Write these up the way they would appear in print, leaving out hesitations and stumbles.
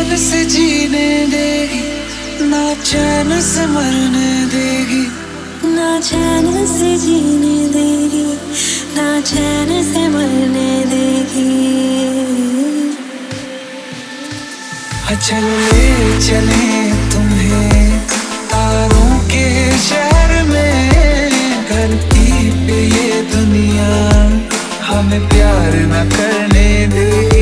चैन से जीने देगी, ना चैन से मरने देगी। ना चैन से जीने देगी, ना चैन से मरने देगी। चल ले चले तुम्हें तारों के शहर में, धरती पे ये दुनिया हमें प्यार न करने देगी।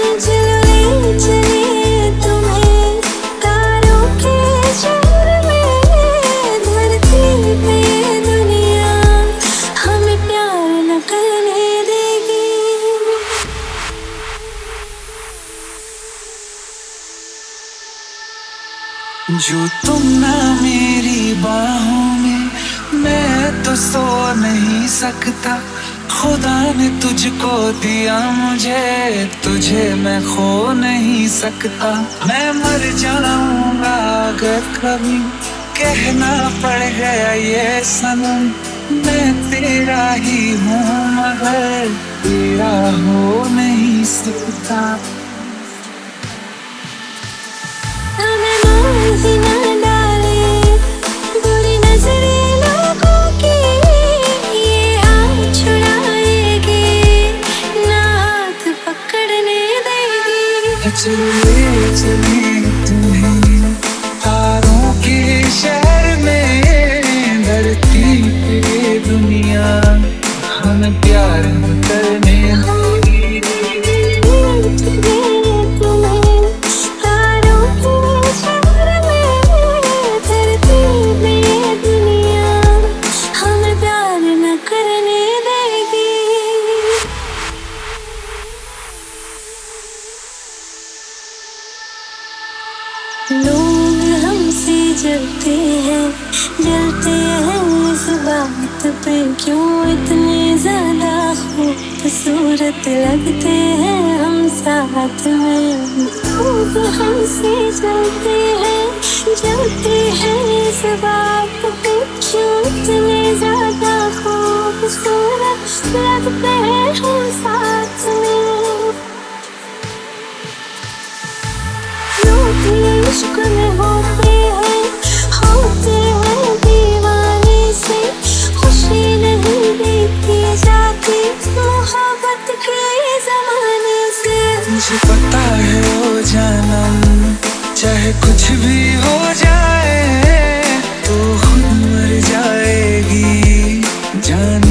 जो तुम ना मेरी बाहों में, मैं तो सो नहीं सकता। खुदा ने तुझको दिया मुझे, तुझे मैं खो नहीं सकता। मैं मर जाऊंगा अगर कभी कहना पड़ गया ये सनम, मैं तेरा ही हूँ मगर तेरा हो नहीं सकता। चले चले तुम्हें तारों के शहर में, धरती पे दुनिया हमें प्यार करने लोग हमसे जलते हैं, जलते हैं इस बात पे, क्यों इतने ज्यादा खूबसूरत लगते हैं हम साथ में। लोग हमसे जलते हैं, जलते हैं इस बात पे, क्यों इतने ज्यादा खूबसूरत लगते हैं हम साथ में। इश्क में होते हैं दीवाने से, खुशी नहीं देखी जाती मोहब्बत के ज़माने से। मुझे पता है ओ जानम, चाहे कुछ भी हो जाए तो खुद मर जाएगी जान।